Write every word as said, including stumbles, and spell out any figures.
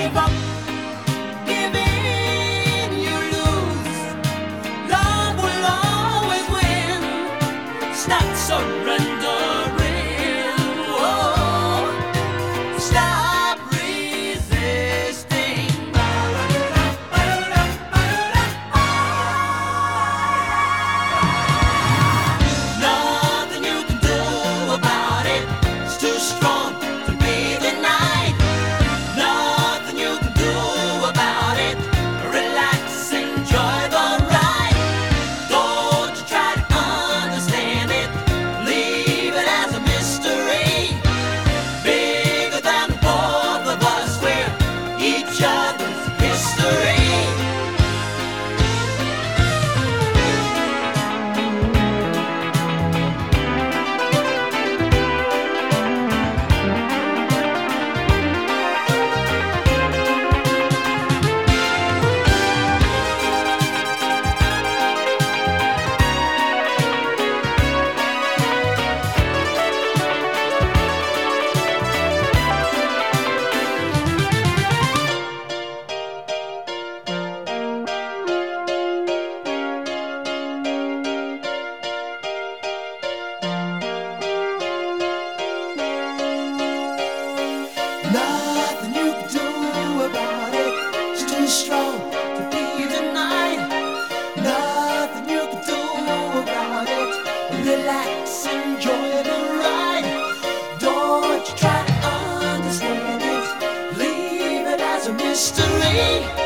give up. Give in, you lose. Love will always win. Stop surrendering. Whoa. Stop resisting. Nothing you can do about it. It's too strong to be denied. Nothing you can do about it. Relax, enjoy the ride. Don't you try to understand it. Leave it as a mystery. Bigger than both of us, we're each other's history. Nothing you can do about it. It's too strong to be denied. Nothing you can do about it. Relax, enjoy the ride. Don't you try to understand it. Leave it as a mystery.